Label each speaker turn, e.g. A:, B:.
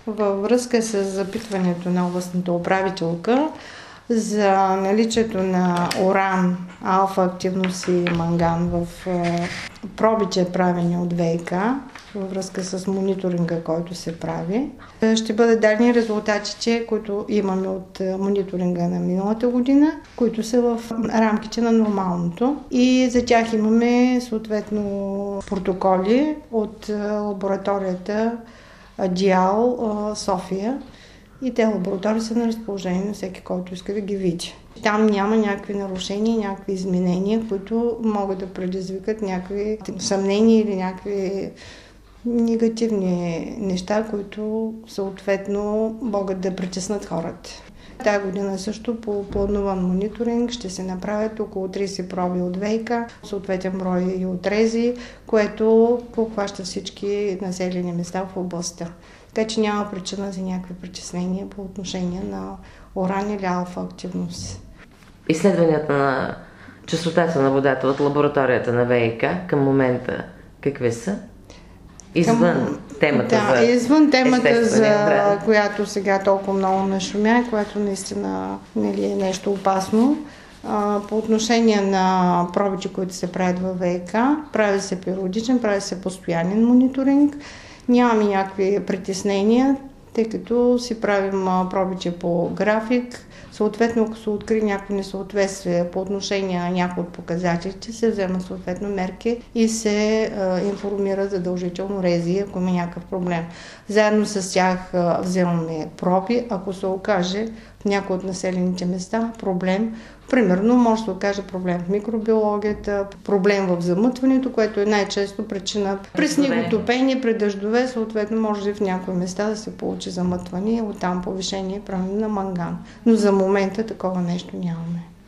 A: във връзка с запитването на областната управителка за наличието на уран, алфа-активност и манган в пробите, правени от ВиК, във връзка с мониторинга, който се прави. Ще бъдат дадени резултатите, които имаме от мониторинга на миналата година, които са в рамките на нормалното. И за тях имаме съответно протоколи от лабораторията Диал София. И те лаборатории са на разположение на всеки, който иска да ги види. Там няма някакви нарушения, някакви изменения, които могат да предизвикат някакви съмнения или някакви негативни неща, които съответно могат да притеснат хората. Тая година също по плануван мониторинг ще се направят около 30 проби от ВиК, съответен брой и отрези, което обхваща всички населени места в областта. Така че няма причина за някакви притеснения по отношение на уран или алфа-активност.
B: Изследванията на честотата на водата от лабораторията на ВиК към момента какви са? Извън темата
A: за която сега толкова много нашумя, която наистина е нещо опасно. По отношение на пробите, които се правят във ВиК, прави се периодичен, прави се постоянен мониторинг. Нямаме някакви притеснения, тъй като си правим пробите по график. Съответно, ако се откри някакво несъответствие по отношение на някои от показателите, се вземат съответно мерки и се информира задължително РЗИ, ако има някакъв проблем. Заедно с тях вземаме проби, ако се окаже в някои от населените места проблем. Примерно, може да се окаже проблем в микробиологията, проблем в замътването, което е най-често причина при снеготопение, при дъждове, съответно може и в някои места да се получи замътване и оттам повишение на манган. Но за момента такова нещо нямаме.